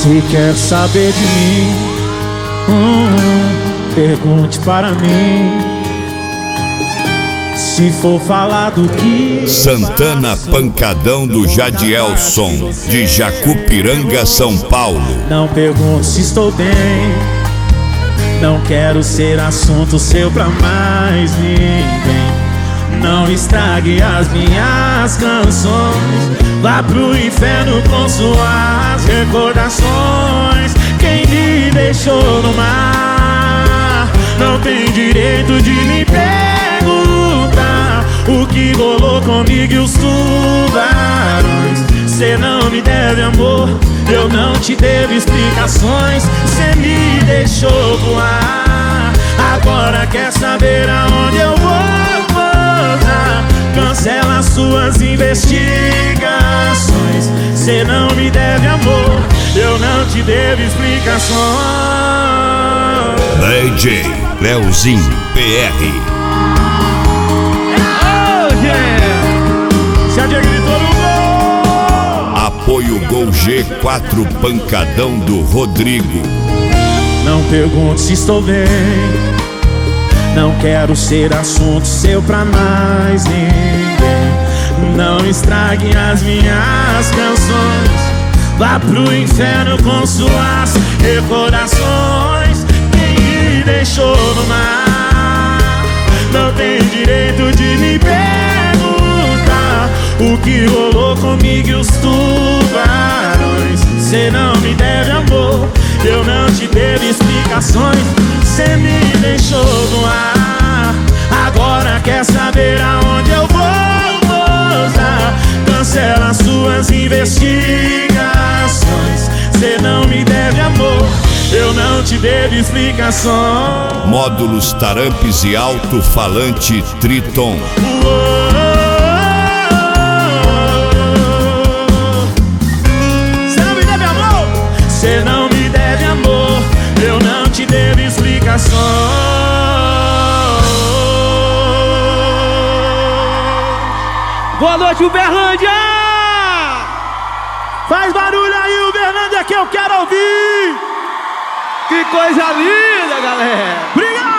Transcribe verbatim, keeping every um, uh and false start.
Se quer saber de mim, hum, pergunte para mim. Se for falar do que Santana Pancadão do Jadielson, de Jacupiranga, São Paulo. Não pergunte se estou bem, não quero ser assunto seu pra mais ninguém. Não estrague as minhas canções, vá pro inferno com suas recordações. Quem me deixou no mar não tem direito de me perguntar o que rolou comigo e os tubarões. Cê não me deve amor, eu não te devo explicações. Cê me deixou voar, agora quer saber aonde eu vou pousar. Cancela suas investigações. Cê não me deve amor, eu não te devo explicações. D J Leozinho P R. Se a Diego gritou no gol. Apoio Gol G quatro Pancadão do Rodrigo. Não pergunte se estou bem, não quero ser assunto seu pra mais ninguém. Não estrague as minhas canções, vá pro inferno com suas recordações. Quem me deixou no mar não tem direito de me perguntar o que rolou comigo e os tubarões. Cê não me deve amor, eu não te devo explicações. Cê me deixou no ar, agora quer saber aonde eu vou pousar. Cancela suas investigações. Cê não me deve amor, eu não te devo explicações. Módulos Tarampes e Alto-Falante Triton. Cê não me deve amor, cê não me deve amor, eu não te devo explicações. Boa noite, Uberlândia! Faz barulho aí, Uberlândia, que eu quero ouvir! Que coisa linda, galera! Obrigado!